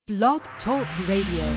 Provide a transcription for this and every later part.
Blog Talk Radio.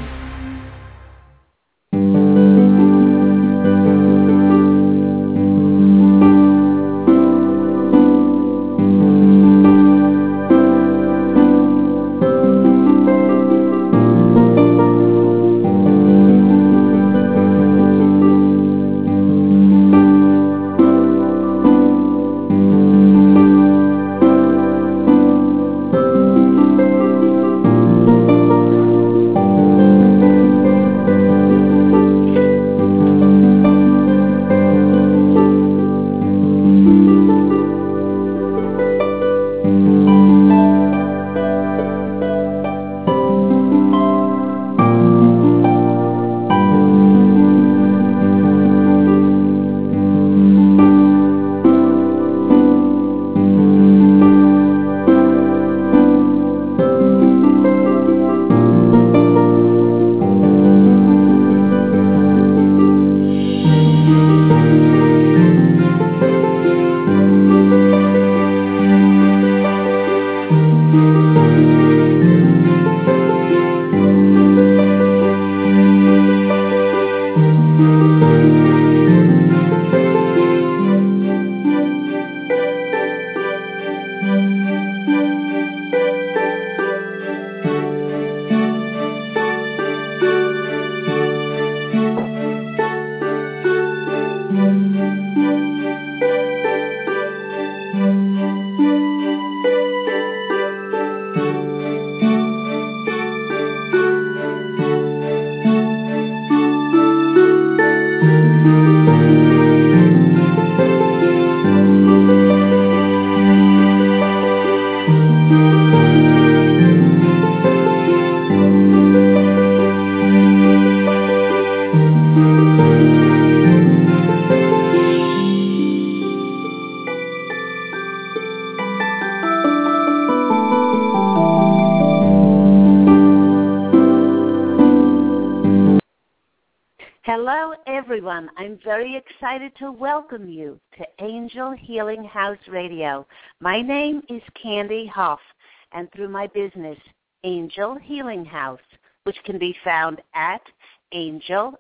Hello, everyone. I'm very excited to welcome you to Angel Healing House Radio. My name is Candy Hoff, and through my business, Angel Healing House, which can be found at Angel,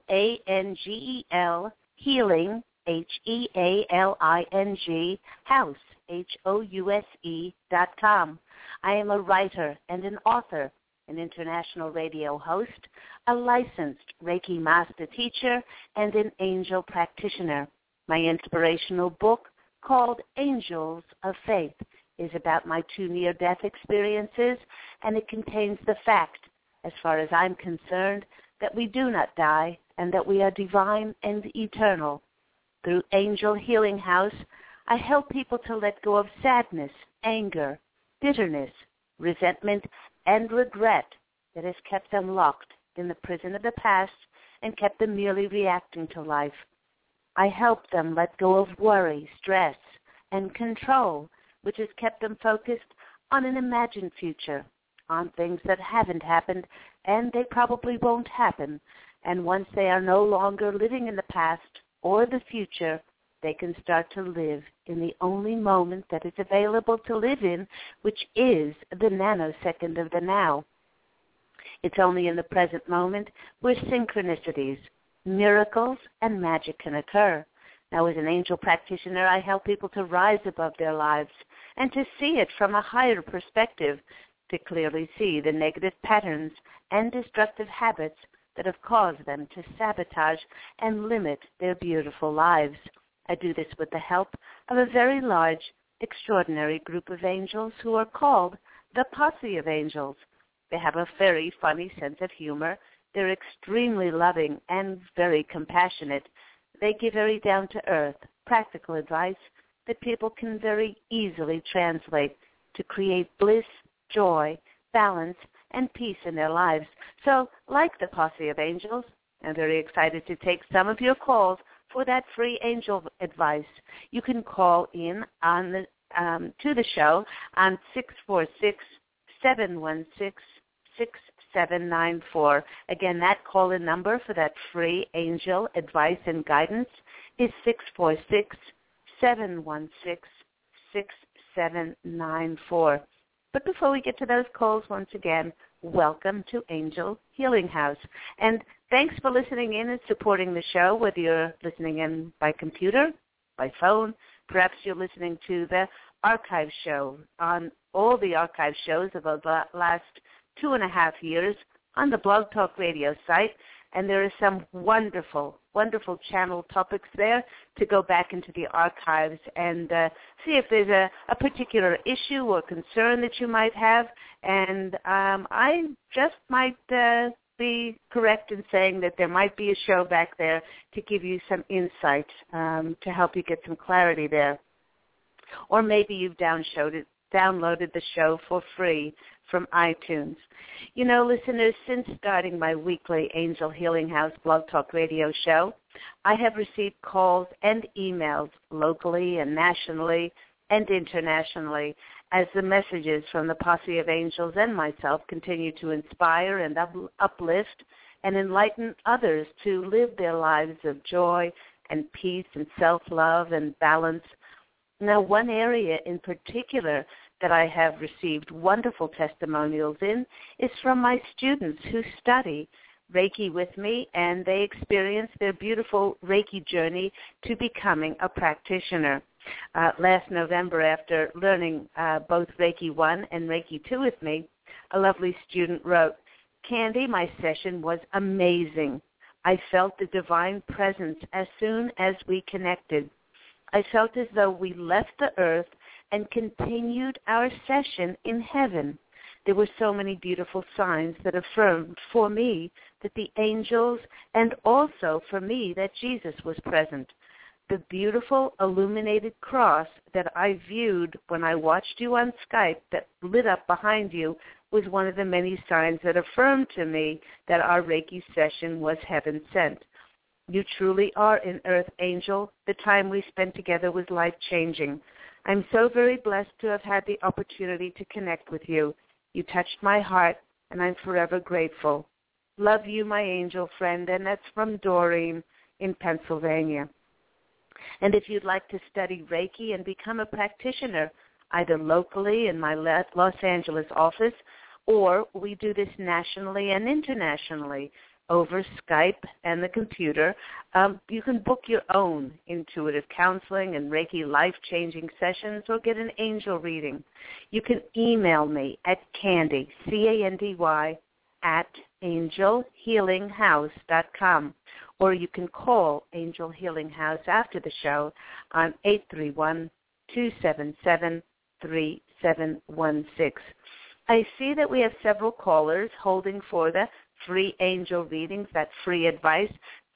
A-N-G-E-L, Healing, H-E-A-L-I-N-G, House, House.com. I am a writer and an author, an international radio host, a licensed Reiki master teacher, and an angel practitioner. My inspirational book, called Angels of Faith, is about my 2 near-death experiences, and it contains the fact, as far as I'm concerned, that we do not die and that we are divine and eternal. Through Angel Healing House, I help people to let go of sadness, anger, bitterness, resentment, and regret that has kept them locked in the prison of the past and kept them merely reacting to life. I help them let go of worry, stress, and control, which has kept them focused on an imagined future, on things that haven't happened and they probably won't happen. And once they are no longer living in the past or the future, they can start to live in the only moment that is available to live in, which is the nanosecond of the now. It's only in the present moment where synchronicities, miracles, and magic can occur. Now, as an angel practitioner, I help people to rise above their lives and to see it from a higher perspective, to clearly see the negative patterns and destructive habits that have caused them to sabotage and limit their beautiful lives. I do this with the help of a very large, extraordinary group of angels who are called the Posse of Angels. They have a very funny sense of humor. They're extremely loving and very compassionate. They give very down-to-earth, practical advice that people can very easily translate to create bliss, joy, balance, and peace in their lives. So, like the Posse of Angels, I'm very excited to take some of your calls for that free angel advice. You can call in on the to the show on 646-716-6794. Again, that call-in number for that free angel advice and guidance is 646-716-6794. But before we get to those calls, once again, welcome to Angel Healing House. And thanks for listening in and supporting the show, whether you're listening in by computer, by phone, perhaps you're listening to the archive show on all the archive shows of the last 2.5 years on the Blog Talk Radio site. And there are some wonderful, wonderful channel topics there to go back into the archives and see if there's a particular issue or concern that you might have. And I just might be correct in saying that there might be a show back there to give you some insight to help you get some clarity there. Or maybe you've downloaded the show for free from iTunes. You know, listeners, since starting my weekly Angel Healing House Blog Talk Radio show, I have received calls and emails locally and nationally and internationally as the messages from the Posse of Angels and myself continue to inspire and uplift and enlighten others to live their lives of joy and peace and self-love and balance. Now, one area in particular that I have received wonderful testimonials in is from my students who study Reiki with me, and they experience their beautiful Reiki journey to becoming a practitioner. Last November, after learning both Reiki 1 and Reiki 2 with me, a lovely student wrote, "Candy, my session was amazing. I felt the divine presence as soon as we connected. I felt as though we left the earth and continued our session in heaven. There were so many beautiful signs that affirmed for me that the angels and also for me that Jesus was present. The beautiful illuminated cross that I viewed when I watched you on Skype that lit up behind you was one of the many signs that affirmed to me that our Reiki session was heaven sent. You truly are an earth angel. The time we spent together was life-changing. I'm so very blessed to have had the opportunity to connect with you. You touched my heart, and I'm forever grateful. Love you, my angel friend." And that's from Doreen in Pennsylvania. And if you'd like to study Reiki and become a practitioner, either locally in my Los Angeles office, or we do this nationally and internationally over Skype and the computer, you can book your own intuitive counseling and Reiki life-changing sessions or get an angel reading. You can email me at Candy, C-A-N-D-Y, at angelhealinghouse.com, or you can call Angel Healing House after the show on 831-277-3716. I see that we have several callers holding for the free angel readings, that free advice,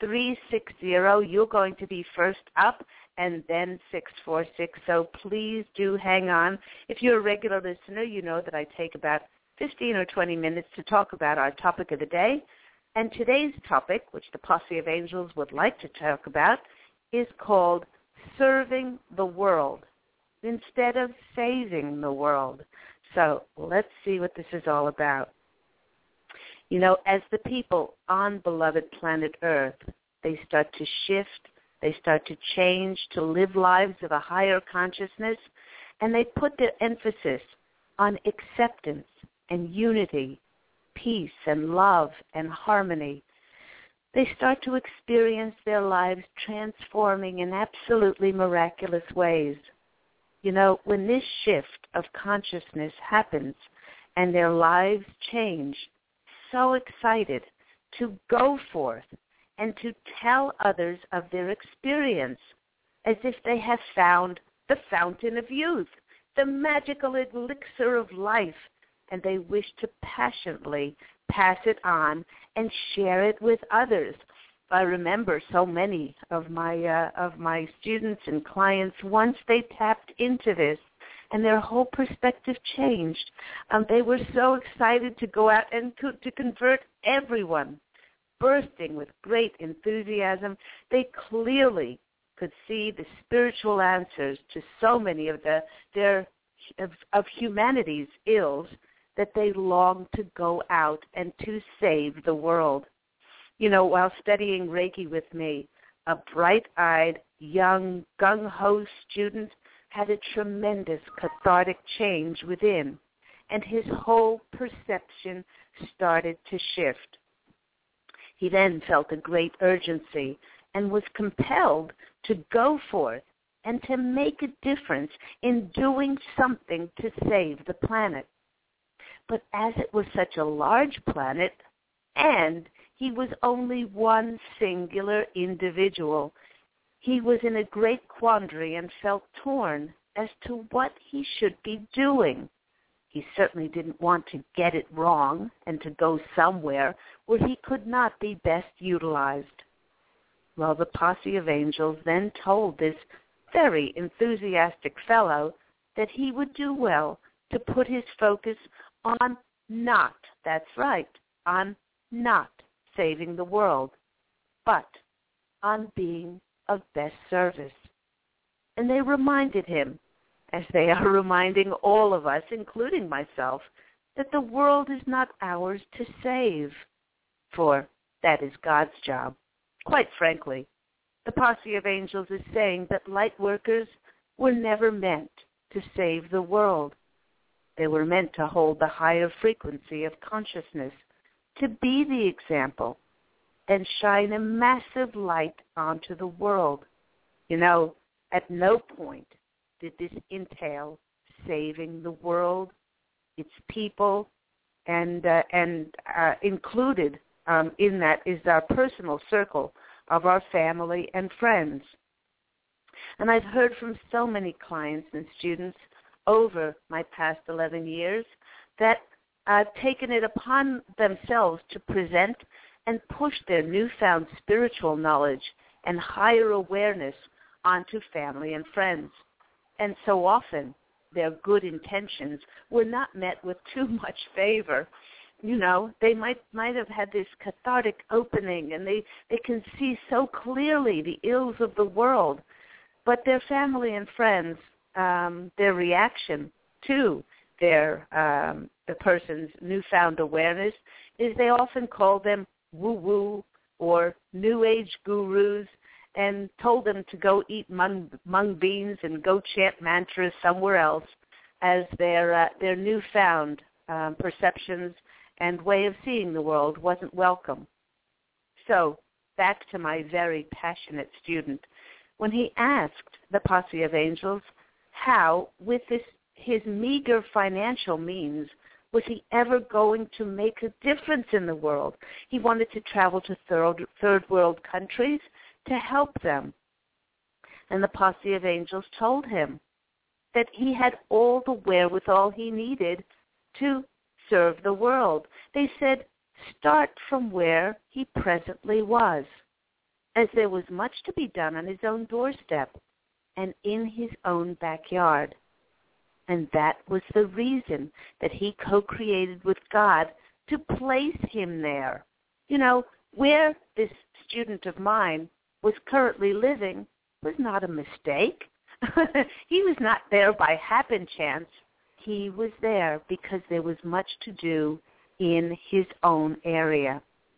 360. You're going to be first up, and then 646. So please do hang on. If you're a regular listener, you know that I take about 15 or 20 minutes to talk about our topic of the day. And today's topic, which the Posse of Angels would like to talk about, is called Serving the World instead of Saving the World. So let's see what this is all about. You know, as the people on beloved planet Earth, they start to shift, they start to change, to live lives of a higher consciousness, and they put their emphasis on acceptance and unity, peace and love and harmony. They start to experience their lives transforming in absolutely miraculous ways. You know, when this shift of consciousness happens and their lives change, so excited to go forth and to tell others of their experience as if they have found the fountain of youth, the magical elixir of life, and they wish to passionately pass it on and share it with others. I remember so many of my students and clients, once they tapped into this, and their whole perspective changed. They were so excited to go out and to convert everyone, bursting with great enthusiasm. They clearly could see the spiritual answers to so many of of humanity's ills that they longed to go out and to save the world. You know, while studying Reiki with me, a bright-eyed, young, gung-ho student had a tremendous cathartic change within, and his whole perception started to shift. He then felt a great urgency and was compelled to go forth and to make a difference in doing something to save the planet. But as it was such a large planet, and he was only one singular individual, he was in a great quandary and felt torn as to what he should be doing. He certainly didn't want to get it wrong and to go somewhere where he could not be best utilized. Well, the posse of angels then told this very enthusiastic fellow that he would do well to put his focus on not, that's right, on not saving the world, but on being of best service. And they reminded him, as they are reminding all of us, including myself, that the world is not ours to save, for that is God's job. Quite frankly, the posse of angels is saying that light workers were never meant to save the world. They were meant to hold the higher frequency of consciousness, to be the example, and shine a massive light onto the world. You know, at no point did this entail saving the world, its people, and included in that is our personal circle of our family and friends. And I've heard from so many clients and students over my past 11 years that have taken it upon themselves to present and push their newfound spiritual knowledge and higher awareness onto family and friends. And so often their good intentions were not met with too much favor. You know, they might have had this cathartic opening, and they can see so clearly the ills of the world. But their family and friends, their reaction to the person's newfound awareness is they often call them woo-woo or New Age gurus, and told them to go eat mung beans and go chant mantras somewhere else, as their newfound perceptions and way of seeing the world wasn't welcome. So, back to my very passionate student. When he asked the posse of angels how, with his meager financial means, was he ever going to make a difference in the world? He wanted to travel to third world countries to help them. And the posse of angels told him that he had all the wherewithal he needed to serve the world. They said, start from where he presently was, as there was much to be done on his own doorstep and in his own backyard. And that was the reason that he co-created with God to place him there. You know, where this student of mine was currently living was not a mistake. He was not there by happen chance. He was there because there was much to do in his own area.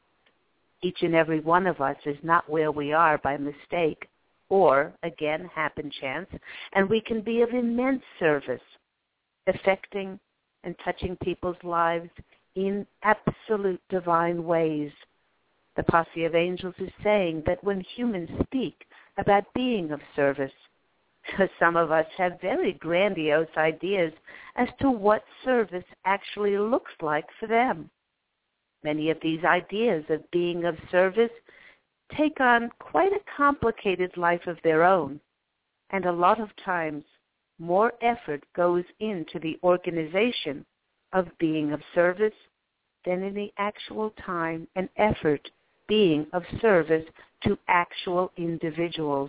Each and every one of us is not where we are by mistake or, again, happen chance, and we can be of immense service, affecting and touching people's lives in absolute divine ways. The posse of angels is saying that when humans speak about being of service, some of us have very grandiose ideas as to what service actually looks like for them. Many of these ideas of being of service take on quite a complicated life of their own, and a lot of times more effort goes into the organization of being of service than in the actual time and effort being of service to actual individuals.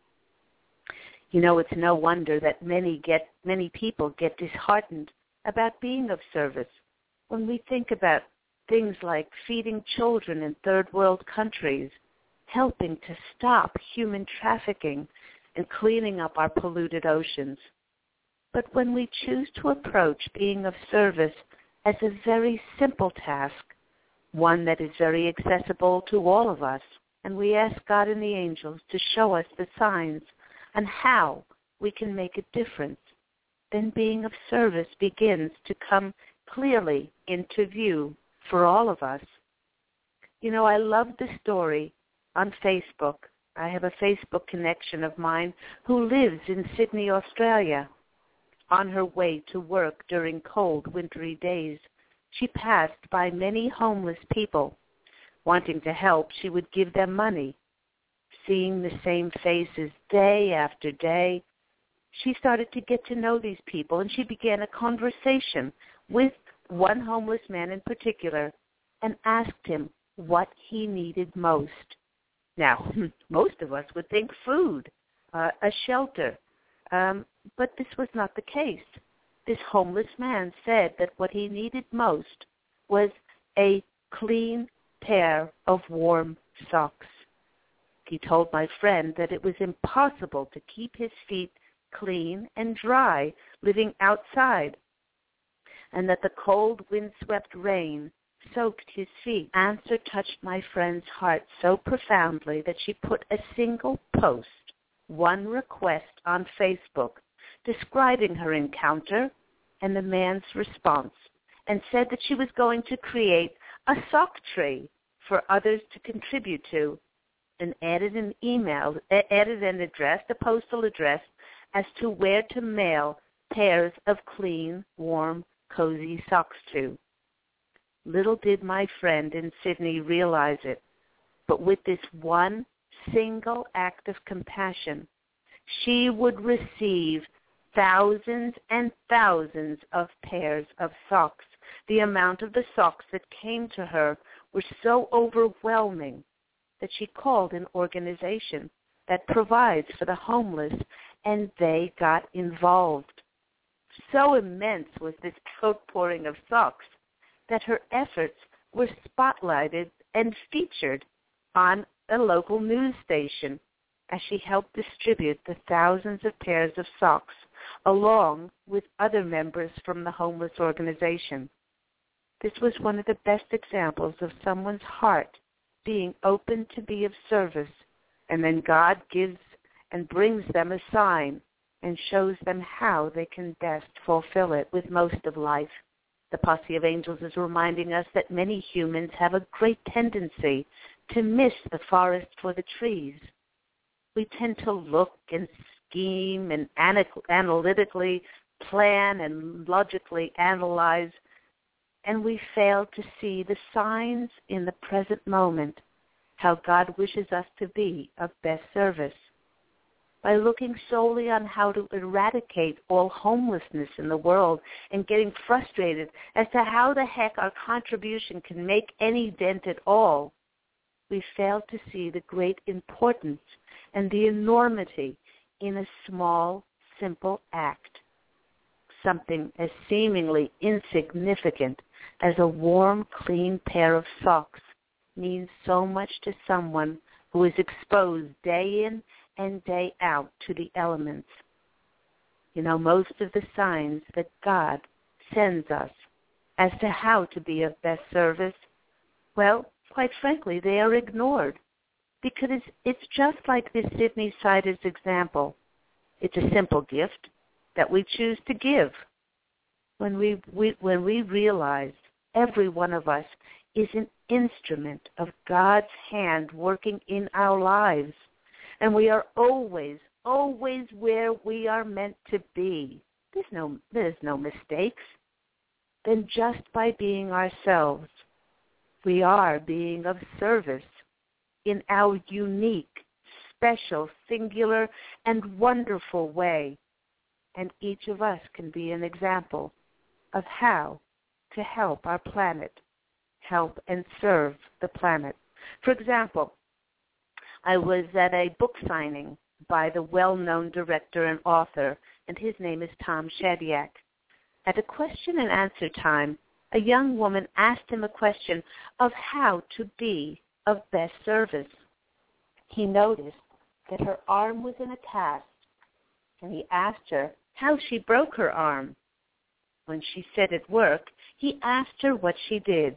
You know, it's no wonder that many people get disheartened about being of service when we think about things like feeding children in third world countries, helping to stop human trafficking, and cleaning up our polluted oceans. But when we choose to approach being of service as a very simple task, one that is very accessible to all of us, and we ask God and the angels to show us the signs on how we can make a difference, then being of service begins to come clearly into view for all of us. You know, I love the story on Facebook. I have a Facebook connection of mine who lives in Sydney, Australia. On her way to work during cold, wintry days, she passed by many homeless people. Wanting to help, she would give them money. Seeing the same faces day after day, she started to get to know these people, and she began a conversation with one homeless man in particular and asked him what he needed most. Now, most of us would think food, a shelter, but this was not the case. This homeless man said that what he needed most was a clean pair of warm socks. He told my friend that it was impossible to keep his feet clean and dry living outside, and that the cold, windswept rain soaked his feet. Answer touched my friend's heart so profoundly that she put a single post, one request on Facebook, describing her encounter and the man's response, and said that she was going to create a sock tree for others to contribute to, and added an address, a postal address, as to where to mail pairs of clean, warm, cozy socks to. Little did my friend in Sydney realize it, but with this one single act of compassion, she would receive thousands and thousands of pairs of socks. The amount of the socks that came to her were so overwhelming that she called an organization that provides for the homeless, and they got involved. So immense was this outpouring of socks that her efforts were spotlighted and featured on a local news station as she helped distribute the thousands of pairs of socks along with other members from the homeless organization. This was one of the best examples of someone's heart being open to be of service, and then God gives and brings them a sign and shows them how they can best fulfill it with most of life. The Posse of Angels is reminding us that many humans have a great tendency to miss the forest for the trees. We tend to look and scheme and analytically plan and logically analyze, and we fail to see the signs in the present moment, how God wishes us to be of best service. By looking solely on how to eradicate all homelessness in the world and getting frustrated as to how the heck our contribution can make any dent at all, we fail to see the great importance and the enormity in a small, simple act. Something as seemingly insignificant as a warm, clean pair of socks means so much to someone who is exposed day in and day out to the elements. You know, most of the signs that God sends us as to how to be of best service, well, quite frankly, they are ignored because it's just like this Sydney Siders example. It's a simple gift that we choose to give. When we realize every one of us is an instrument of God's hand working in our lives, and we are always where we are meant to be. There's no mistakes. Then just by being ourselves, we are being of service in our unique, special, singular, and wonderful way. And each of us can be an example of how to help our planet, help and serve the planet. For example, I was at a book signing by the well-known director and author, and his name is Tom Shadyac. At a question and answer time, a young woman asked him a question of how to be of best service. He noticed that her arm was in a cast, and he asked her how she broke her arm. When she said at work, he asked her what she did.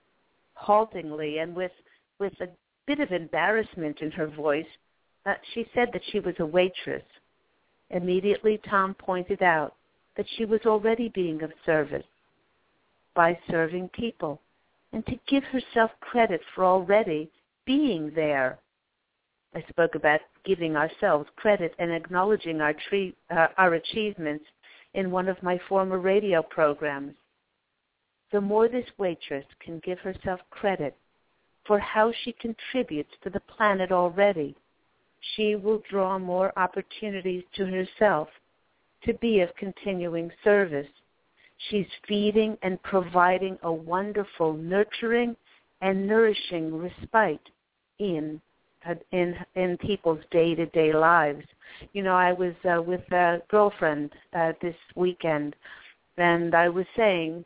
Haltingly and with a bit of embarrassment in her voice, she said that she was a waitress. Immediately, Tom pointed out that she was already being of service by serving people, and to give herself credit for already being there. I spoke about giving ourselves credit and acknowledging our achievements in one of my former radio programs. The more this waitress can give herself credit for how she contributes to the planet already, she will draw more opportunities to herself to be of continuing service. She's feeding and providing a wonderful, nurturing and nourishing respite in people's day-to-day lives. You know, I was with a girlfriend this weekend, and I was saying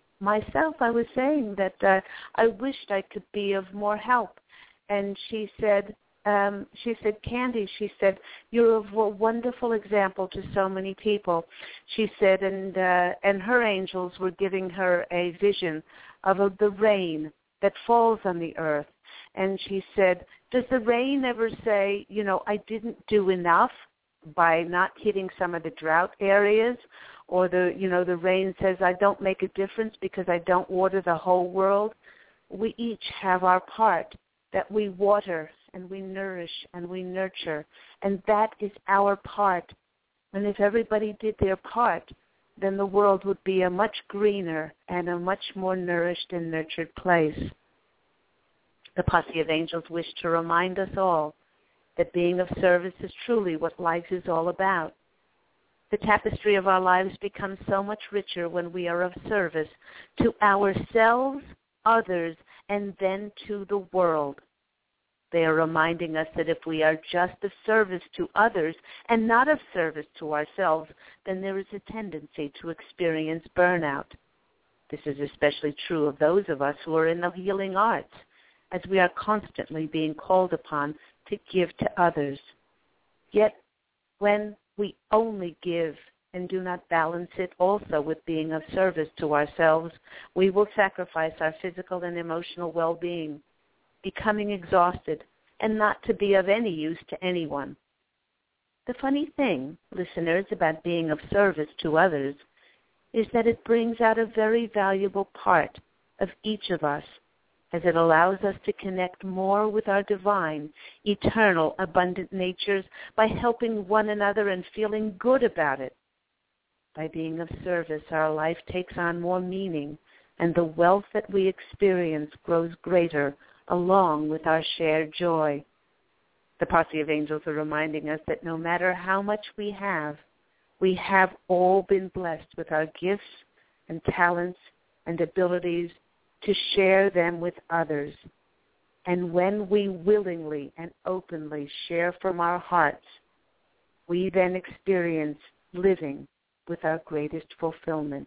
that I wished I could be of more help. And she said, Candy, she said, you're a wonderful example to so many people. She said, and her angels were giving her a vision of the rain that falls on the earth. And she said, does the rain ever say, you know, I didn't do enough by not hitting some of the drought areas? Or the rain says, I don't make a difference because I don't water the whole world? We each have our part that we water and we nourish and we nurture. And that is our part. And if everybody did their part, then the world would be a much greener and a much more nourished and nurtured place. The Posse of Angels wish to remind us all that being of service is truly what life is all about. The tapestry of our lives becomes so much richer when we are of service to ourselves, others, and then to the world. They are reminding us that if we are just of service to others and not of service to ourselves, then there is a tendency to experience burnout. This is especially true of those of us who are in the healing arts, as we are constantly being called upon to give to others. Yet, when we only give and do not balance it also with being of service to ourselves, we will sacrifice our physical and emotional well-being, becoming exhausted and not to be of any use to anyone. The funny thing, listeners, about being of service to others is that it brings out a very valuable part of each of us, as it allows us to connect more with our divine, eternal, abundant natures by helping one another and feeling good about it. By being of service, our life takes on more meaning, and the wealth that we experience grows greater along with our shared joy. The Posse of Angels are reminding us that no matter how much we have all been blessed with our gifts and talents and abilities to share them with others. And when we willingly and openly share from our hearts, we then experience living with our greatest fulfillment.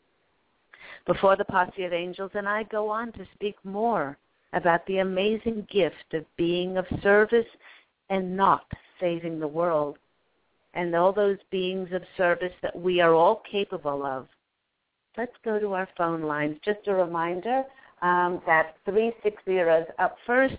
Before the Posse of Angels and I go on to speak more about the amazing gift of being of service and not saving the world, and all those beings of service that we are all capable of, let's go to our phone lines. Just a reminder that 360 is up first,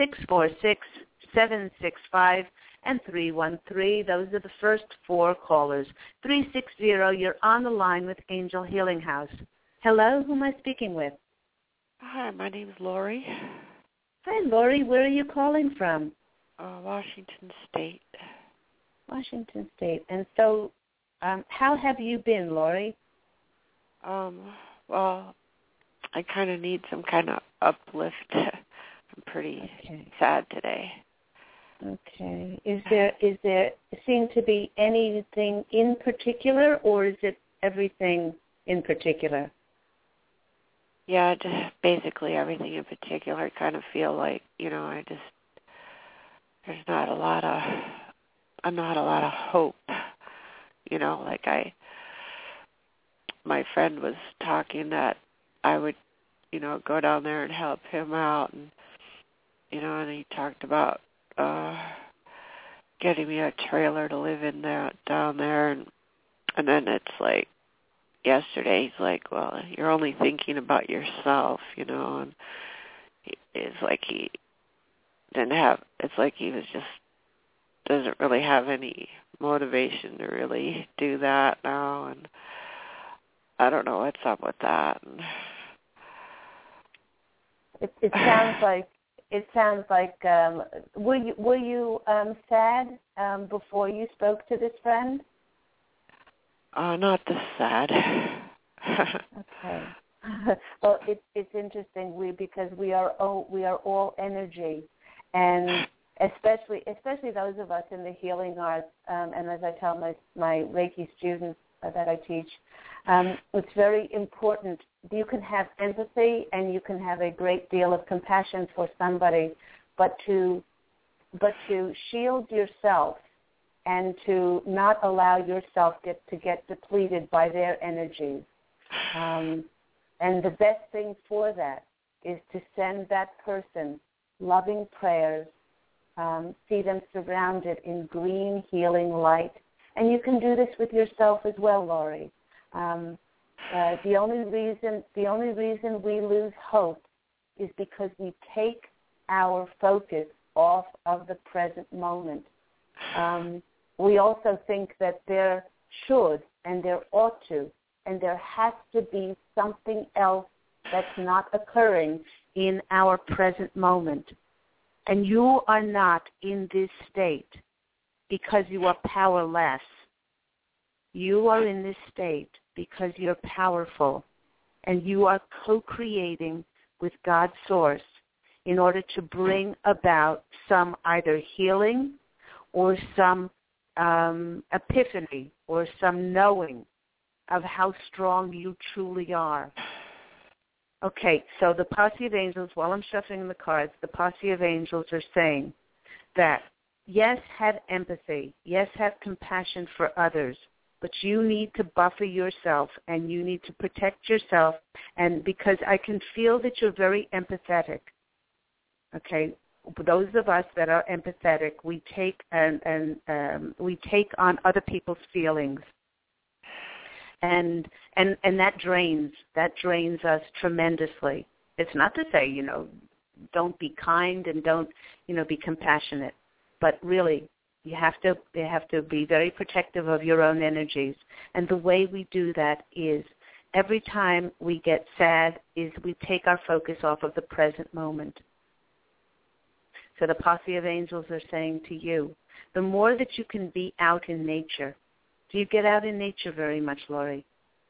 646-765, and 313. Those are the first four callers. 360, you're on the line with Angel Healing House. Hello, who am I speaking with? Hi, my name is Lori. Hi, Lori. Where are you calling from? Washington State. Washington State. And so how have you been, Lori? Well, I kind of need some kind of uplift. I'm pretty sad today. Okay. Is there seem to be anything in particular, or is it everything in particular? Yeah, just basically everything in particular. I kind of feel like, there's not a lot of hope. My friend was talking that I would, go down there and help him out, and he talked about getting me a trailer to live in down there, and then it's like yesterday he's like, well, you're only thinking about yourself, and it's like he was just doesn't really have any motivation to really do that now, and I don't know what's up with that. And It sounds like were you sad before you spoke to this friend? Not the sad. Okay. Well, it's interesting because we are all energy, and especially those of us in the healing arts, and as I tell my Reiki students that I teach, it's very important. You can have empathy and you can have a great deal of compassion for somebody, but to shield yourself and to not allow yourself to get depleted by their energies. And the best thing for that is to send that person loving prayers, see them surrounded in green healing light. And you can do this with yourself as well, Laurie. The only reason we lose hope is because we take our focus off of the present moment. We also think that there should and there ought to, and there has to be something else that's not occurring in our present moment. And you are not in this state because you are powerless. You are in this state because you're powerful, and you are co-creating with God's source in order to bring about some either healing or some epiphany or some knowing of how strong you truly are. Okay, so the posse of angels, while I'm shuffling the cards, the posse of angels are saying that, yes, have empathy, yes, have compassion for others, but you need to buffer yourself and you need to protect yourself, and because I can feel that you're very empathetic. Okay, those of us that are empathetic, we take we take on other people's feelings. And that drains us tremendously. It's not to say, don't be kind and don't, be compassionate, but really you have to be very protective of your own energies. And the way we do that is every time we get sad is we take our focus off of the present moment. So the posse of angels are saying to you, the more that you can be out in nature. Do you get out in nature very much, Laurie?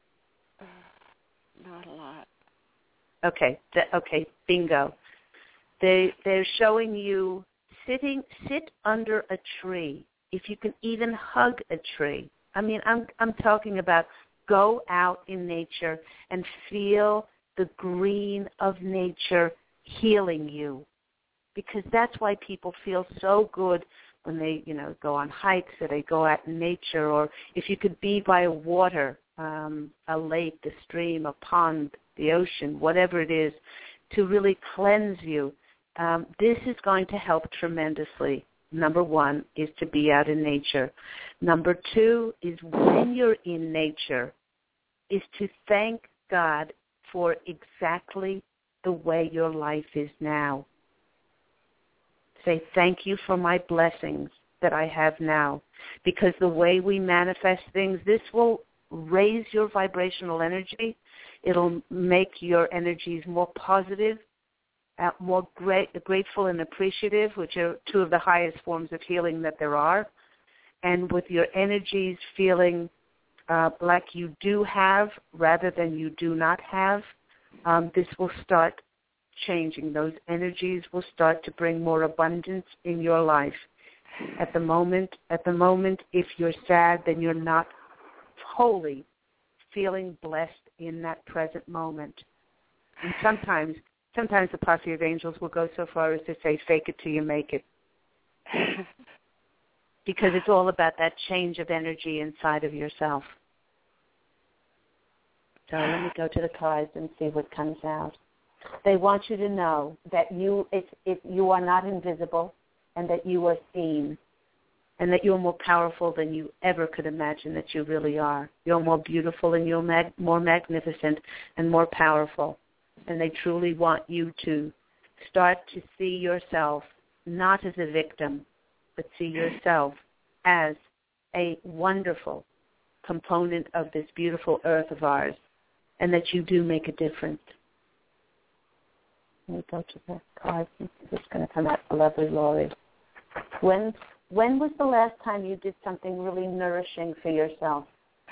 Not a lot. Okay, bingo. They're showing you sit under a tree. If you can even hug a tree. I mean, I'm talking about go out in nature and feel the green of nature healing you. Because that's why people feel so good when they, go on hikes or they go out in nature, or if you could be by water, a lake, a stream, a pond, the ocean, whatever it is, to really cleanse you. This is going to help tremendously. Number one is to be out in nature. Number two is when you're in nature is to thank God for exactly the way your life is now. Say, thank you for my blessings that I have now. Because the way we manifest things, this will raise your vibrational energy. It'll make your energies more positive, more grateful and appreciative, which are two of the highest forms of healing that there are. And with your energies feeling like you do have rather than you do not have, this will start changing. Those energies will start to bring more abundance in your life. At the moment, if you're sad, then you're not wholly feeling blessed in that present moment. And sometimes the posse of angels will go so far as to say, fake it till you make it. Because it's all about that change of energy inside of yourself. So let me go to the cards and see what comes out. They want you to know that you are not invisible and that you are seen and that you're more powerful than you ever could imagine that you really are. You're more beautiful and you're more magnificent and more powerful. And they truly want you to start to see yourself not as a victim, but see yourself as a wonderful component of this beautiful earth of ours, and that you do make a difference. Let me go to the card. It's going to come out lovely, Lori. When was the last time you did something really nourishing for yourself?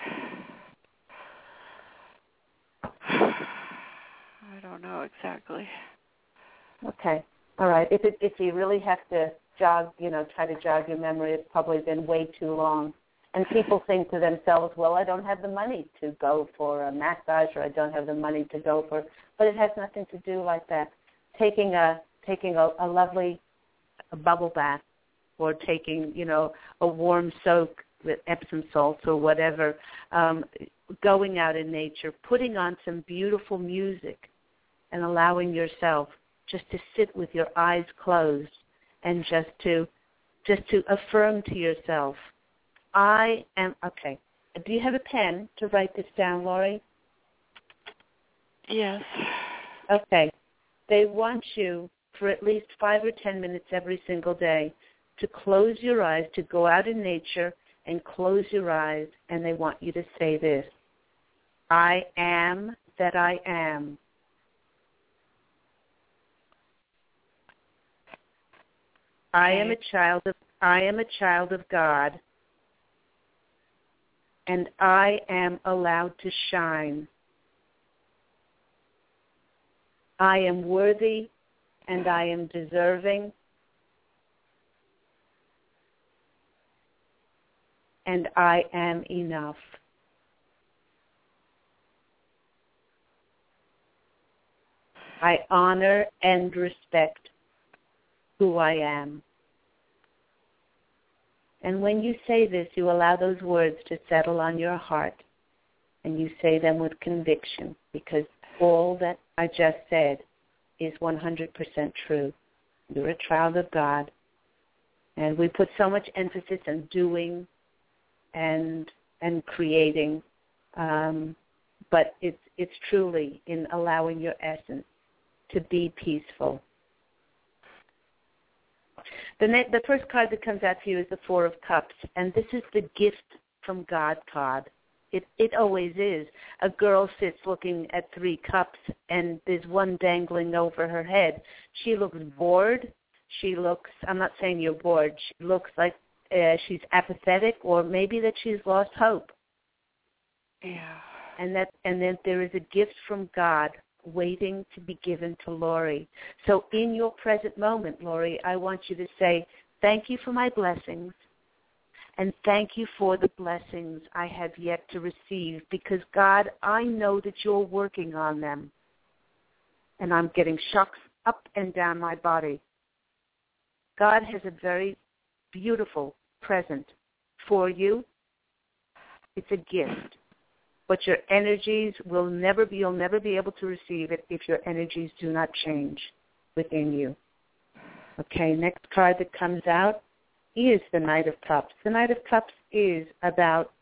I don't know exactly. Okay. All right. If you really have to try to jog your memory, it's probably been way too long. And people think to themselves, well, I don't have the money to go for a massage, or I don't have the money to go for, but it has nothing to do like that. Taking a lovely bubble bath, or taking, a warm soak with Epsom salts or whatever, going out in nature, putting on some beautiful music, and allowing yourself just to sit with your eyes closed and just to affirm to yourself, I am, okay. Do you have a pen to write this down, Lori? Yes. Okay. They want you for at least 5 or 10 minutes every single day to close your eyes, to go out in nature and close your eyes, and they want you to say this: I am that I am. I am a child of God, and I am allowed to shine. I am worthy, and I am deserving, and I am enough. I honor and respect who I am. And when you say this, you allow those words to settle on your heart, and you say them with conviction, because all that I just said is 100% true. You're a child of God, and we put so much emphasis on doing and creating, but it's truly in allowing your essence to be peaceful. The first card that comes out to you is the Four of Cups, and this is the gift from God card. It always is. A girl sits looking at 3 cups, and there's one dangling over her head. She looks bored. She looks, I'm not saying you're bored, she looks like she's apathetic, or maybe that she's lost hope. Yeah. And then there is a gift from God waiting to be given to Lori. So in your present moment, Lori, I want you to say, thank you for my blessings, and thank you for the blessings I have yet to receive, because, God, I know that you're working on them, and I'm getting shocks up and down my body. God has a very beautiful present for you. It's a gift. But your energies you'll never be able to receive it if your energies do not change within you. Okay, next card that comes out is the Knight of Cups. The Knight of Cups is about,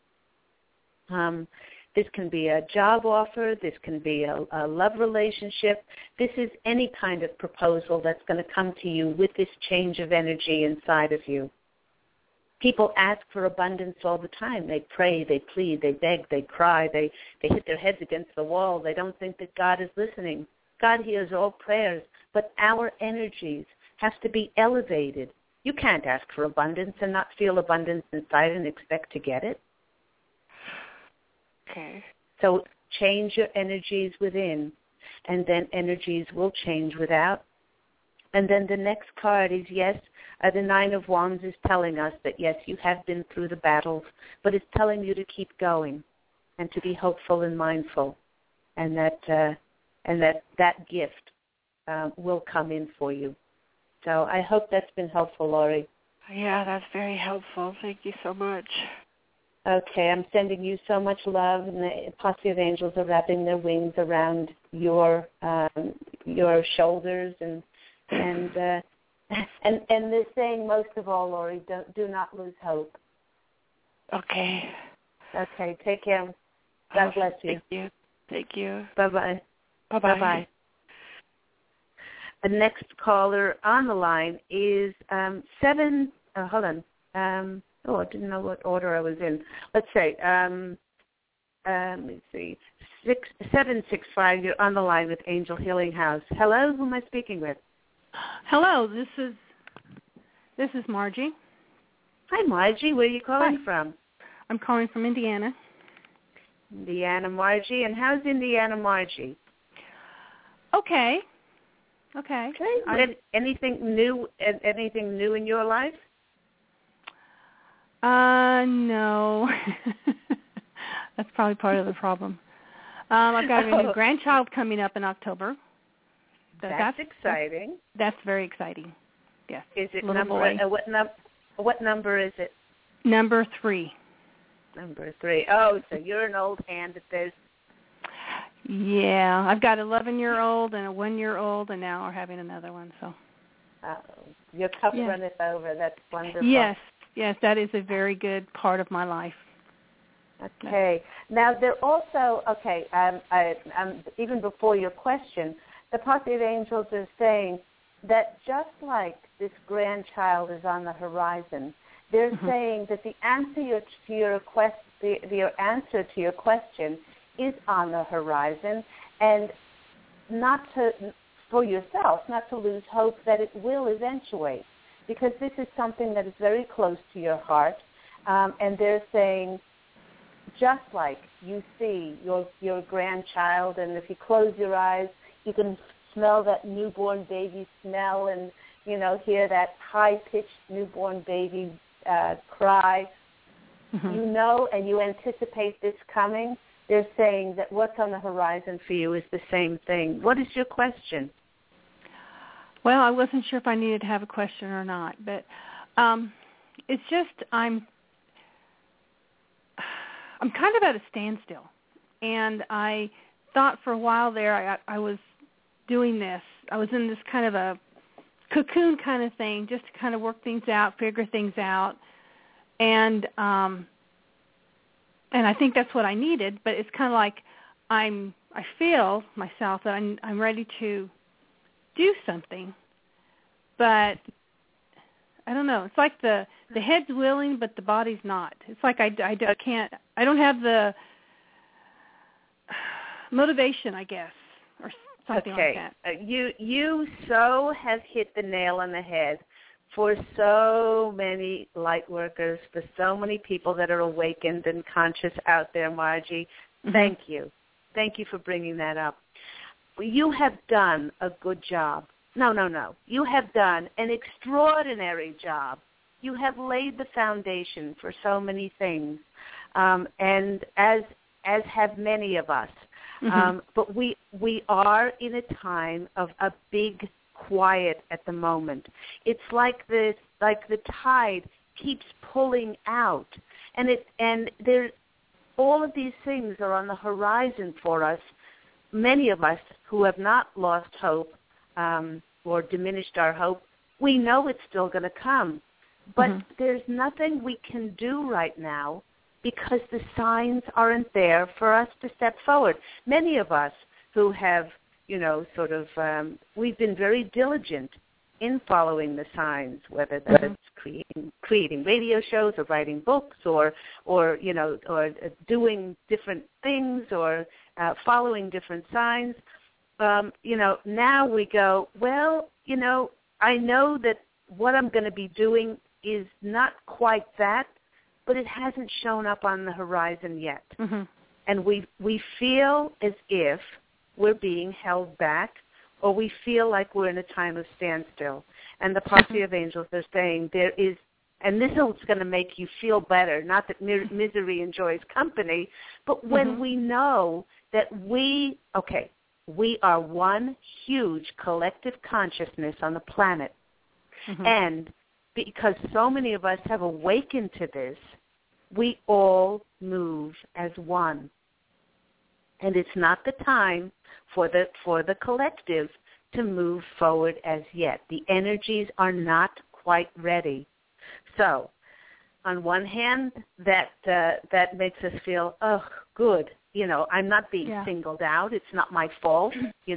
this can be a job offer, this can be a love relationship, this is any kind of proposal that's going to come to you with this change of energy inside of you. People ask for abundance all the time. They pray, they plead, they beg, they cry, they hit their heads against the wall. They don't think that God is listening. God hears all prayers, but our energies have to be elevated. You can't ask for abundance and not feel abundance inside and expect to get it. Okay. So change your energies within, and then energies will change without. And then the next card is, yes, the Nine of Wands is telling us that, yes, you have been through the battles, but it's telling you to keep going and to be hopeful and mindful, and that gift will come in for you. So I hope that's been helpful, Lori. Yeah, that's very helpful. Thank you so much. Okay, I'm sending you so much love, and the posse of angels are wrapping their wings around your shoulders, and they're saying, most of all, Lori, do not lose hope. Okay. Okay, take care. God bless you. Thank you. Thank you. Bye-bye. Bye-bye. Bye-bye. The next caller on the line is 7. Hold on. I didn't know what order I was in. Let's say let me see, 765. You're on the line with Angel Healing House. Hello, who am I speaking with? Hello, this is Margie. Hi, Margie. Where are you calling from? I'm calling from Indiana. Indiana, Margie. And how's Indiana, Margie? Okay. Anything new? Anything new in your life? No. That's probably part of the problem. I've got a new grandchild coming up in October. That's exciting. That's very exciting. Yes. Is it little number? boy. What number is it? Number 3. Number 3. Oh, so you're an old hand at this. Yeah, I've got an 11-year-old and a 1-year-old, and now we're having another one. So. Your cup runneth over. That's wonderful. Yes, that is a very good part of my life. Okay. Now, they're also, even before your question, the Posse of Angels is saying that just like this grandchild is on the horizon, they're saying that the answer to your answer to your question is on the horizon, and for yourself, not to lose hope that it will eventuate, because this is something that is very close to your heart, and they're saying, just like you see your grandchild, and if you close your eyes, you can smell that newborn baby smell, and hear that high-pitched newborn baby cry. You know, and you anticipate this coming. They're saying that what's on the horizon for you is the same thing. What is your question? Well, I wasn't sure if I needed to have a question or not, but it's just I'm kind of at a standstill, and I thought for a while there I was doing this. I was in this kind of a cocoon kind of thing, just to kind of work things out, figure things out, and I think that's what I needed. But it's kind of like I feel myself that I'm ready to do something, but I don't know. It's like the head's willing, but the body's not. It's like I don't have the motivation, I guess, or something like that. You so have hit the nail on the head for so many light workers, for so many people that are awakened and conscious out there, Margie. Thank you. Thank you for bringing that up. You have done a good job. No. You have done an extraordinary job. You have laid the foundation for so many things, and as have many of us. But we are in a time of a big quiet at the moment. It's like the tide keeps pulling out, and there, all of these things are on the horizon for us. Many of us who have not lost hope or diminished our hope, we know it's still going to come. But there's nothing we can do right now because the signs aren't there for us to step forward. Many of us who have, we've been very diligent in following the signs, whether that's creating radio shows or writing books or doing different things or following different signs. Now we go, I know that what I'm going to be doing is not quite that, but it hasn't shown up on the horizon yet. And we feel as if we're being held back, or we feel like we're in a time of standstill. And the Posse of Angels are saying there is, and this is going to make you feel better, not that misery enjoys company, but when we know that we are one huge collective consciousness on the planet, and because so many of us have awakened to this, we all move as one. And it's not the time for the collective to move forward as yet. The energies are not quite ready. So, on one hand, that makes us feel, good. I'm not being singled out. It's not my fault. You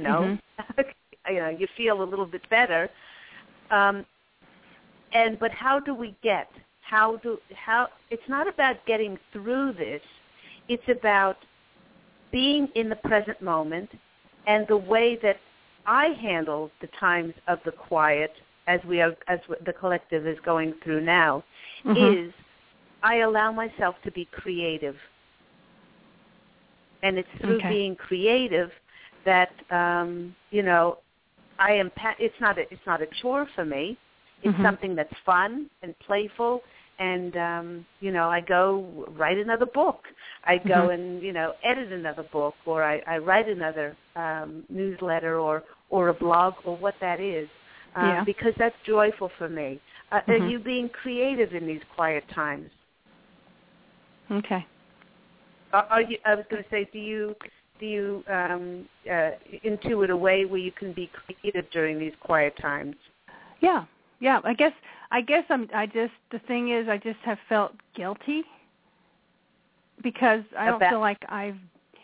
feel a little bit better. But how do we it's not about getting through this. It's about being in the present moment, and the way that I handle the times of the quiet, as the collective is going through now, is I allow myself to be creative. And it's through being creative that, it's not a chore for me. It's something that's fun and playful. And, I go write another book. I go and, edit another book, or I write another newsletter or a blog or what that is, because that's joyful for me. Are you being creative in these quiet times? Okay. Are you? I was going to say, do you intuit a way where you can be creative during these quiet times? Yeah. I guess the thing is, I just have felt guilty because I don't feel like I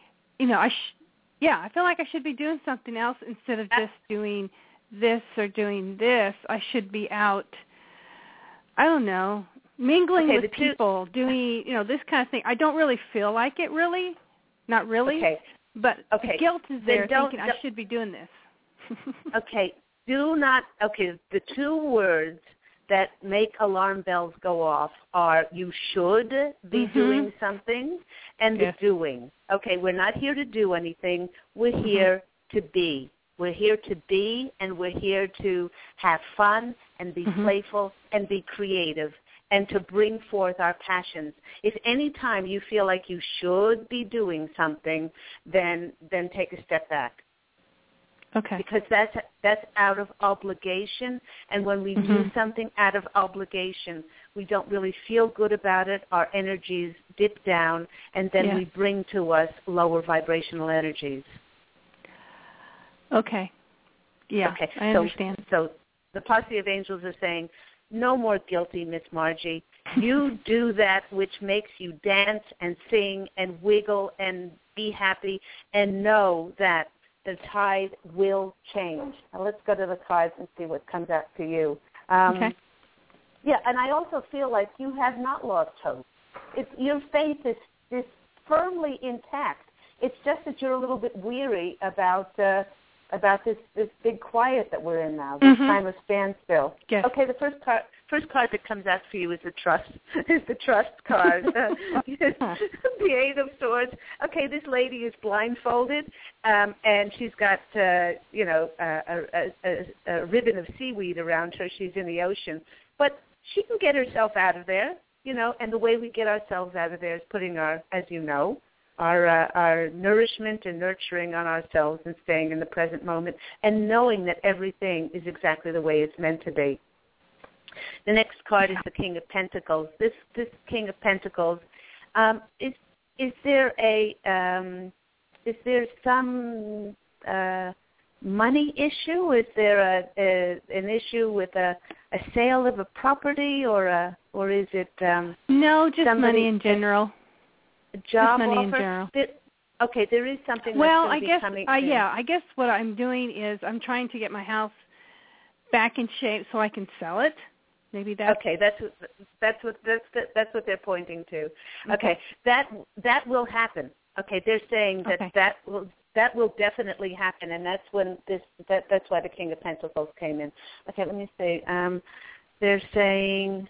feel like I should be doing something else instead of just doing this or doing this. I should be out, I don't know, mingling with people, doing, this kind of thing. I don't really feel like it, really. Not really. Okay. But the guilt is there, thinking I should be doing this. Okay. The two words that make alarm bells go off are you should be doing something and the doing. Okay, we're not here to do anything. We're here to be. We're here to be, and we're here to have fun and be playful and be creative and to bring forth our passions. If any time you feel like you should be doing something, then take a step back. Okay. Because that's out of obligation, and when we do something out of obligation, we don't really feel good about it. Our energies dip down, and then we bring to us lower vibrational energies. Okay. Yeah, okay. I understand. So the posse of angels are saying, no more guilty, Miss Margie. You do that which makes you dance and sing and wiggle and be happy, and know that the tide will change. Now let's go to the cards and see what comes out for you. Okay. Yeah, and I also feel like you have not lost hope. Your faith is firmly intact. It's just that you're a little bit weary about this big quiet that we're in now, this time of standstill. Yes. Okay, the first card that comes out for you is the trust card. The Eight of Swords. Okay, this lady is blindfolded, and she's got a ribbon of seaweed around her. She's in the ocean, but she can get herself out of there. And the way we get ourselves out of there is putting our nourishment and nurturing on ourselves and staying in the present moment and knowing that everything is exactly the way it's meant to be. The next card is the King of Pentacles. This King of Pentacles, is there some money issue? Is there an issue with a sale of a property, or is it no, just money in general? A job just money offer? In general. Okay, there is something. Well, that's coming. I guess what I'm doing is I'm trying to get my house back in shape so I can sell it. Maybe that's okay. That's what they're pointing to. Okay, that will happen. Okay, they're saying that will definitely happen, and that's when that's why the King of Pentacles came in. Okay, let me see. They're saying,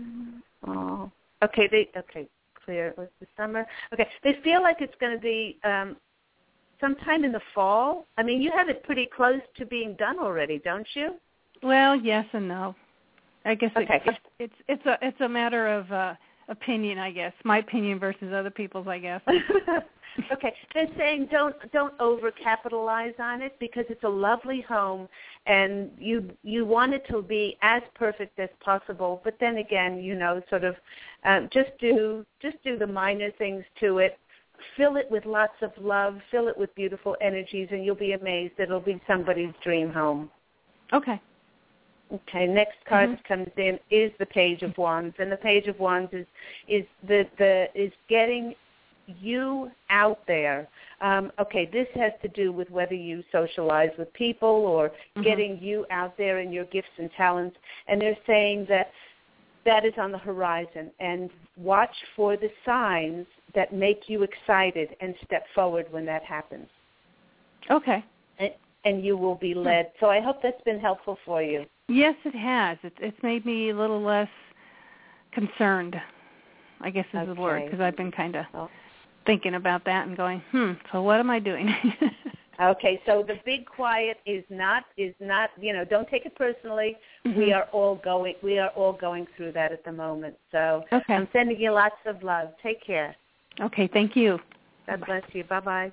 clear with the summer. Okay, they feel like it's going to be sometime in the fall. I mean, you have it pretty close to being done already, don't you? Well, yes and no. I guess it's a matter of opinion, I guess. My opinion versus other people's, I guess. Okay, they're saying don't overcapitalize on it because it's a lovely home and you want it to be as perfect as possible. But then again, just do the minor things to it. Fill it with lots of love. Fill it with beautiful energies, and you'll be amazed that it'll be somebody's dream home. Okay. Okay, next card that comes in is the Page of Wands, and the Page of Wands is getting you out there. This has to do with whether you socialize with people or getting you out there and your gifts and talents. And they're saying that that is on the horizon, and watch for the signs that make you excited and step forward when that happens. Okay. And you will be led. So I hope that's been helpful for you. Yes, it has. It's made me a little less concerned, I guess is the word, because I've been kind of thinking about that and going, so what am I doing? Okay, so the big quiet is not, don't take it personally. Mm-hmm. We are all going through that at the moment. So okay. I'm sending you lots of love. Take care. Okay, thank you. God bless you. Bye-bye.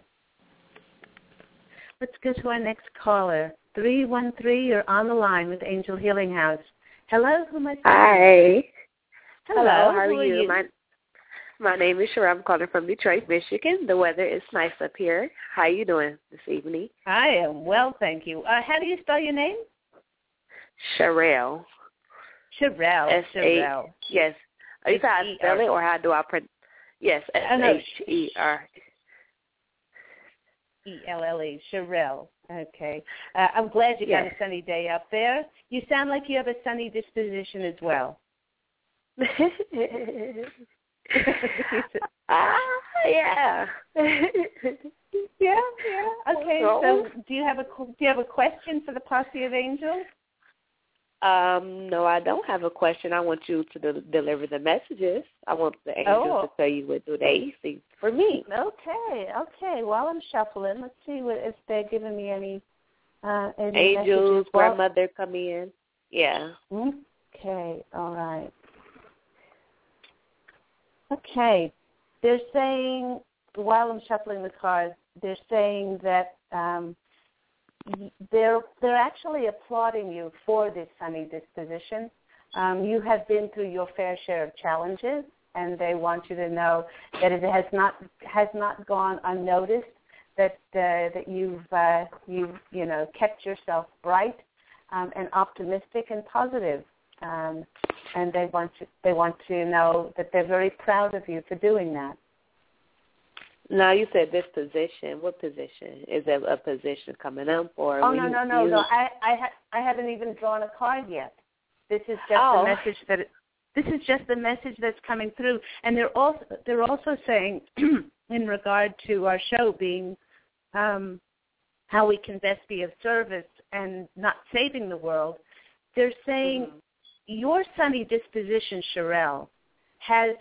Let's go to our next caller. 313, you're on the line with Angel Healing House. Hello, who am I speaking to? Hi. Hello, how are you? My name is Shara. I'm calling from Detroit, Michigan. The weather is nice up here. How are you doing this evening? I am well, thank you. How do you spell your name? Sherelle. Sherelle. Sherelle. Yes. You said how I spell it, or how do I pronounce? Yes, S-H-E-R. E-L-L-E, Sherelle. Okay. I'm glad you got a sunny day up there. You sound like you have a sunny disposition as well. Yeah. Yeah. Okay. So, do you have a question for the posse of angels? No, I don't have a question. I want you to deliver the messages. I want the angels to tell you what do they see for me. Okay. While I'm shuffling, let's see if they're giving me any angels, messages. grandmother come in. Yeah. Okay. All right. Okay. They're saying, while I'm shuffling the cards, they're saying that they're actually applauding you for this sunny disposition. You have been through your fair share of challenges, and they want you to know that it has not gone unnoticed. That you've kept yourself bright and optimistic and positive. And they want to know that they're very proud of you for doing that. Now, you said this position. What position? Is there a position coming up? Or no. I haven't even drawn a card yet. This is just the message this is just the message that's coming through. And they're also saying, in regard to our show being how we can best be of service and not saving the world, they're saying your sunny disposition, Sherelle, has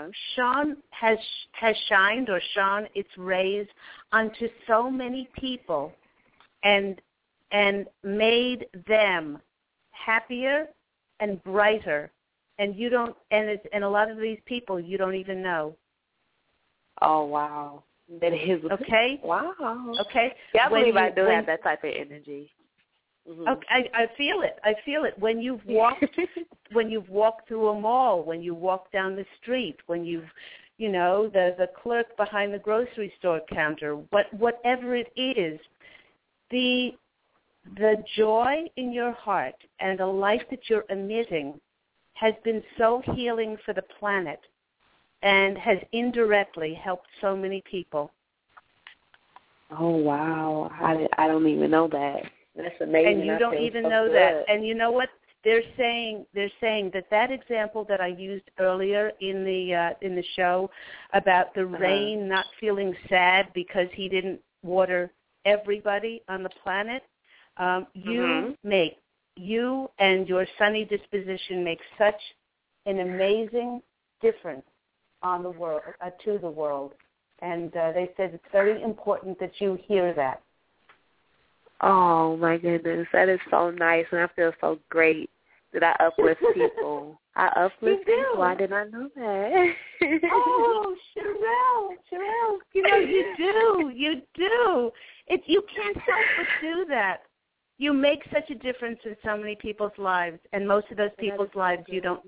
shined or shone its rays onto so many people and made them happier and brighter, and a lot of these people you don't even know. Oh, wow. That is okay. Wow. Okay. Yeah, I believe I do have that type of energy. Mm-hmm. Okay, I feel it. When you've walked through a mall, when you walk down the street, when the clerk behind the grocery store counter, whatever it is, the joy in your heart and the light that you're emitting has been so healing for the planet and has indirectly helped so many people. Oh, wow. I don't even know that. That's amazing. And you don't even know that. And you know what? They're saying that example that I used earlier in the show about the rain not feeling sad because he didn't water everybody on the planet. You and your sunny disposition make such an amazing difference on the world, to the world. And they said it's very important that you hear that. Oh, my goodness. That is so nice, and I feel so great that I uplift people. I uplift people. Why did I know that? Oh, Sherelle, you do. You can't help but do that. You make such a difference in so many people's lives, and most of those people's lives you don't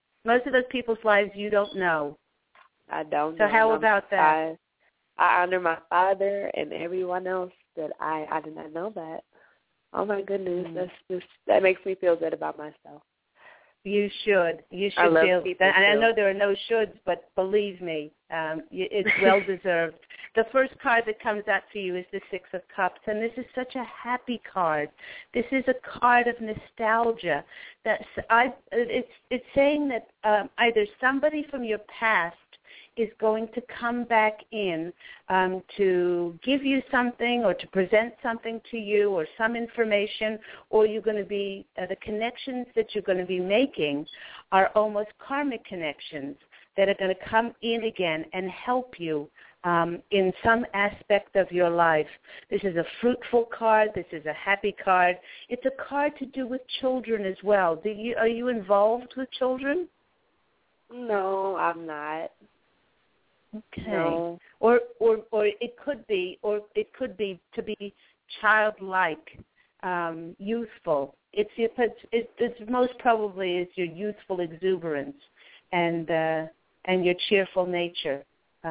know. I don't know. So how about that? I honor my father and everyone else that I did not know that. Oh, my goodness. That makes me feel good about myself. You should. I love feel people that. And I too. know there are no shoulds, but believe me, it's well deserved. the first card that comes out for you is the Six of Cups, and this is such a happy card. This is a card of nostalgia. It's saying that either somebody from your past is going to come back in to give you something or to present something to you or some information, or you're going to be, the connections that you're going to be making are almost karmic connections that are going to come in again and help you in some aspect of your life. This is a fruitful card. This is a happy card. It's a card to do with children as well. Are you involved with children? No, I'm not. Okay. No. Or it could be to be childlike, youthful. It's most probably is your youthful exuberance and your cheerful nature.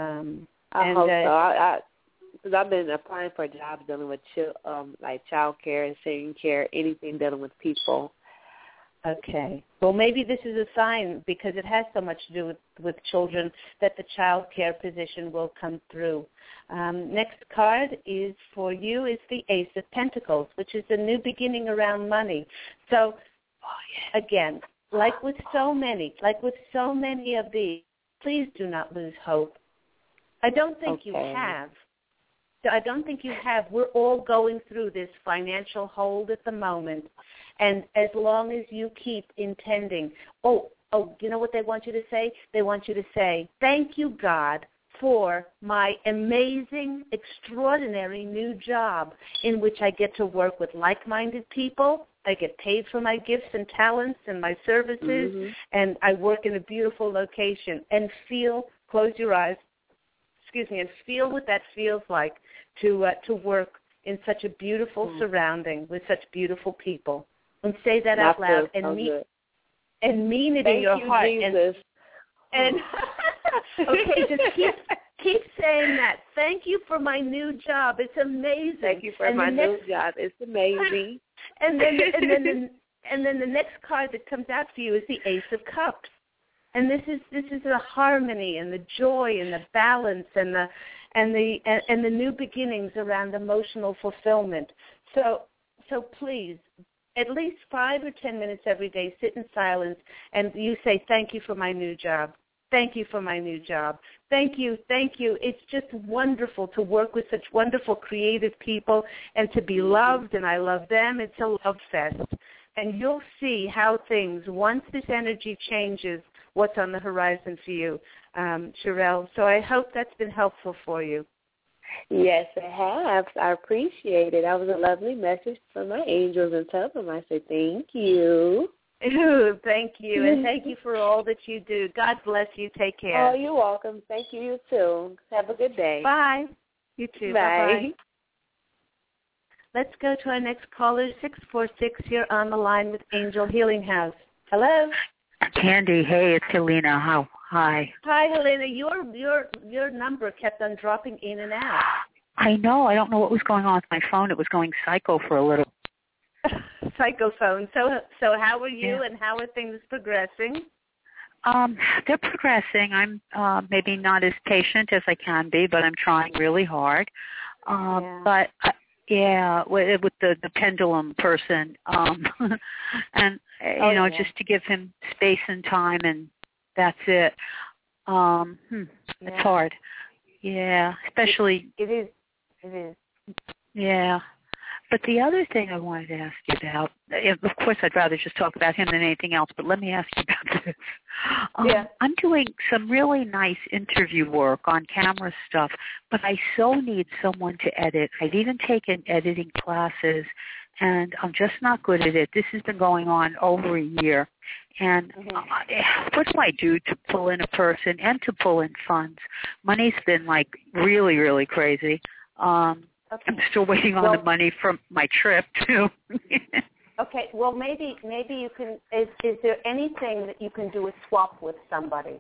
I hope so. Because I've been applying for jobs dealing with like child care and senior care, anything dealing with people. Okay. Well, maybe this is a sign, because it has so much to do with children, that the child care position will come through. Next card is for you is the Ace of Pentacles, which is a new beginning around money. So, again, like with so many of these, please do not lose hope. I don't think you have. I don't think you have. We're all going through this financial hold at the moment. And as long as you keep intending, you know what they want you to say? They want you to say, thank you, God, for my amazing, extraordinary new job in which I get to work with like-minded people. I get paid for my gifts and talents and my services, and I work in a beautiful location. And close your eyes, and feel what that feels like to work in such a beautiful surrounding with such beautiful people. And say that out loud and mean it in your heart. Jesus. And okay, just keep saying that. Thank you for my new job. It's amazing. Thank you for my new job. It's amazing. And then the next card that comes out for you is the Ace of Cups. And this is the harmony and the joy and the balance and the new beginnings around emotional fulfillment. So please, at least 5 or 10 minutes every day, sit in silence and you say, thank you for my new job. Thank you for my new job. Thank you. It's just wonderful to work with such wonderful, creative people and to be loved, and I love them. It's a love fest. And you'll see how things, once this energy changes, what's on the horizon for you, Sherelle. So I hope that's been helpful for you. Yes, it has. I appreciate it. That was a lovely message from my angels, and tell them I say thank you. Ooh, thank you, and thank you for all that you do. God bless you. Take care. Oh, you're welcome. Thank you. You too. Have a good day. Bye. You too. Bye. Bye-bye. Let's go to our next caller, 646. You're on the line with Angel Healing House. Hello. Candy, hey, it's Helena. Hi. Hi, Helena. Your number kept on dropping in and out. I know. I don't know what was going on with my phone. It was going psycho for a little. Psychophone. So how are you, and how are things progressing? They're progressing. I'm maybe not as patient as I can be, but I'm trying really hard. But with the pendulum person, and just to give him space and time, and that's it. It's hard. Yeah, especially. It is. Yeah. But the other thing I wanted to ask you about, of course I'd rather just talk about him than anything else, but let me ask you about this. I'm doing some really nice interview work on camera stuff, but I so need someone to edit. I've even taken editing classes, and I'm just not good at it. This has been going on over a year. And what do I do to pull in a person and to pull in funds? Money's been like really, really crazy. Okay. I'm still waiting on the money from my trip too. Okay. Well, maybe you can. Is there anything that you can do a swap with somebody?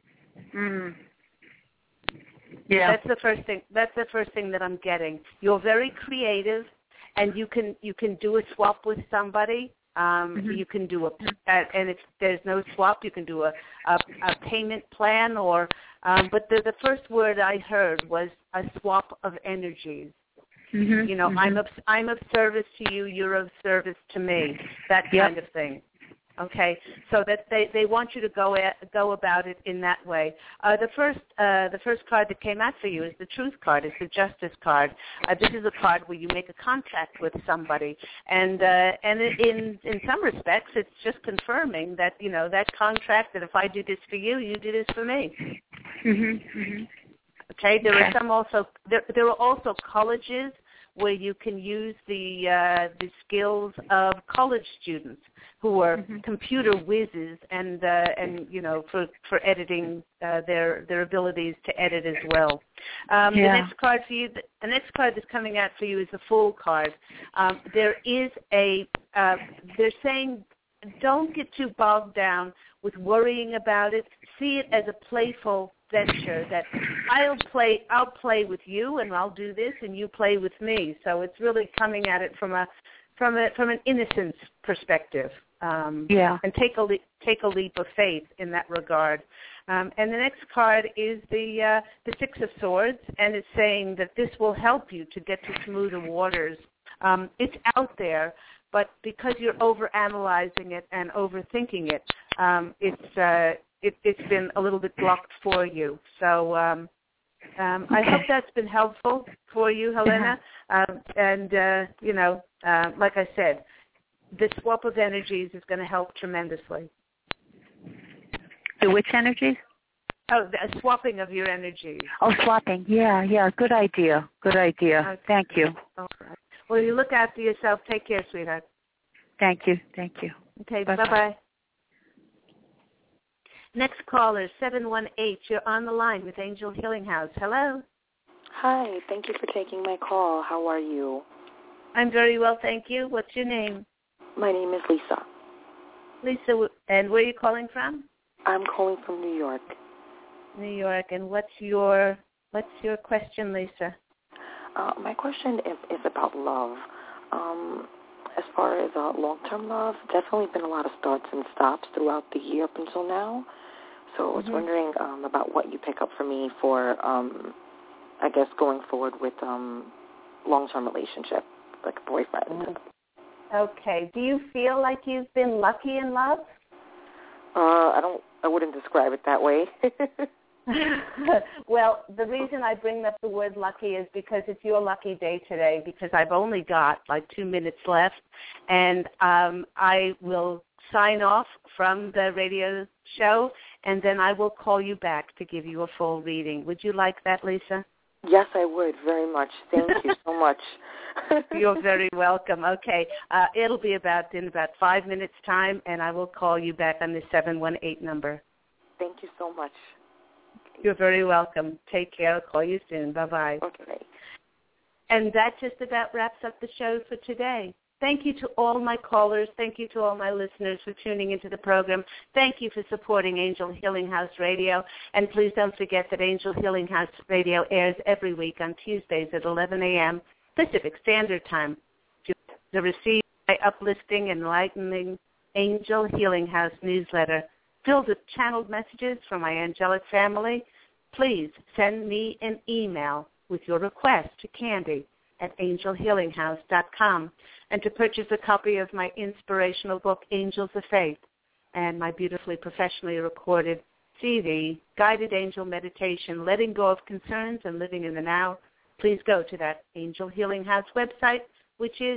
Yeah. That's the first thing. That's the first thing that I'm getting. You're very creative, and you can do a swap with somebody. You can do and if there's no swap, you can do a payment plan, or but the first word I heard was a swap of energies. You know, I'm of service to you, you're of service to me, that kind of thing. Okay, so that they want you to go about it in that way. The first card that came out for you is the Truth card. It's the Justice card. This is a card where you make a contract with somebody, and in some respects, it's just confirming that that contract, that if I do this for you, you do this for me. Okay, there are also colleges where you can use the skills of college students who are computer whizzes and for editing their abilities to edit as well. The next card for you, the next card that's coming out for you is the Fool card. There is they're saying, don't get too bogged down with worrying about it. See it as a playful venture, that I'll play with you and I'll do this and you play with me. So it's really coming at it from an innocence perspective. And take a leap of faith in that regard. And the next card is the Six of Swords, and it's saying that this will help you to get to smoother waters. It's out there, but because you're overanalyzing it and overthinking it, it's been a little bit blocked for you. So I hope that's been helpful for you, Helena. Like I said, the swap of energies is going to help tremendously. The which energies? Oh, the swapping of your energies. Oh, swapping. Yeah. Good idea. Okay. Thank you. All right. Well, you look after yourself. Take care, sweetheart. Thank you. Okay, bye-bye. Next caller, 718. You're on the line with Angel Healing House. Hello. Hi. Thank you for taking my call. How are you? I'm very well, thank you. What's your name? My name is Lisa. Lisa, and where are you calling from? I'm calling from New York. New York. And what's your question, Lisa? My question is about love. As far as long-term love, definitely been a lot of starts and stops throughout the year up until now. So I was wondering about what you pick up for me for, I guess, going forward with long-term relationship, like a boyfriend. Okay. Do you feel like you've been lucky in love? I wouldn't describe it that way. Well, the reason I bring up the word lucky is because it's your lucky day today, because I've only got like 2 minutes left, and I will sign off from the radio show, and then I will call you back to give you a full reading. Would you like that, Lisa? Yes, I would, very much. Thank you so much. You're very welcome. Okay. It'll be in about 5 minutes' time, and I will call you back on the 718 number. Thank you so much. You're very welcome. Take care. I'll call you soon. Bye-bye. Okay. And that just about wraps up the show for today. Thank you to all my callers. Thank you to all my listeners for tuning into the program. Thank you for supporting Angel Healing House Radio. And please don't forget that Angel Healing House Radio airs every week on Tuesdays at 11 a.m. Pacific Standard Time. To receive my uplifting, enlightening Angel Healing House newsletter filled with channeled messages from my angelic family, please send me an email with your request to Candy@angelhealinghouse.com, and to purchase a copy of my inspirational book, Angels of Faith, and my beautifully professionally recorded CD, Guided Angel Meditation, Letting Go of Concerns and Living in the Now, please go to that Angel Healing House website, which is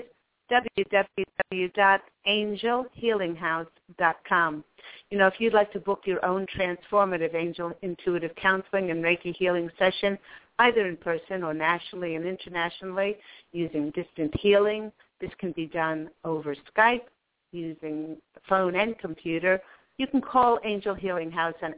www.angelhealinghouse.com. If you'd like to book your own transformative angel intuitive counseling and Reiki healing session, either in person or nationally and internationally, using distant healing, this can be done over Skype, using phone and computer. You can call Angel Healing House on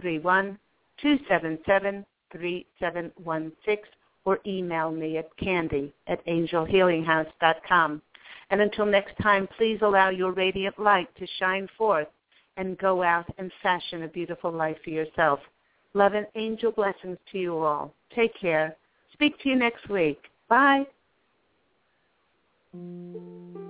831-277-3716 or email me at candy@angelhealinghouse.com. And until next time, please allow your radiant light to shine forth and go out and fashion a beautiful life for yourself. Love and angel blessings to you all. Take care. Speak to you next week. Bye.